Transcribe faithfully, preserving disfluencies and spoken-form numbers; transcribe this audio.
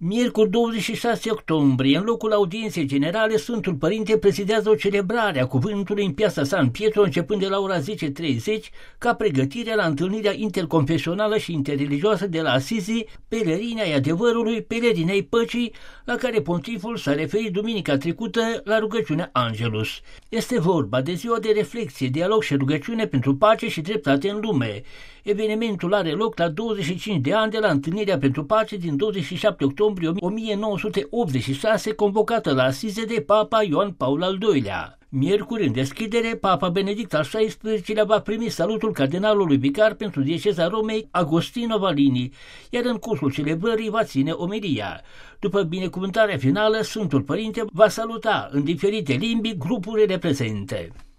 Miercuri douăzeci și șase octombrie, în locul audienței generale, Sfântul Părinte prezidează o celebrare a cuvântului în piața San Pietro începând de la ora zece și treizeci ca pregătire la întâlnirea interconfesională și interreligioasă de la Asizi, Pelerini ai adevărului, Pelerini ai păcii, la care pontiful s-a referit duminica trecută la rugăciunea Angelus. Este vorba de ziua de reflexie, dialog și rugăciune pentru pace și dreptate în lume. Evenimentul are loc la douăzeci și cinci de ani de la întâlnirea pentru pace din douăzeci și șapte octombrie o mie nouă sute optzeci și șase, convocată la Asize de Papa Ioan Paul al doilea. Miercuri, în deschidere, Papa Benedict al șaisprezecelea va primi salutul cardinalului vicar pentru dieceza Romei, Agostino Valini, iar în cursul celebrării va ține omelia. După binecuvântarea finală, Sfântul Părinte va saluta în diferite limbi grupurile prezente.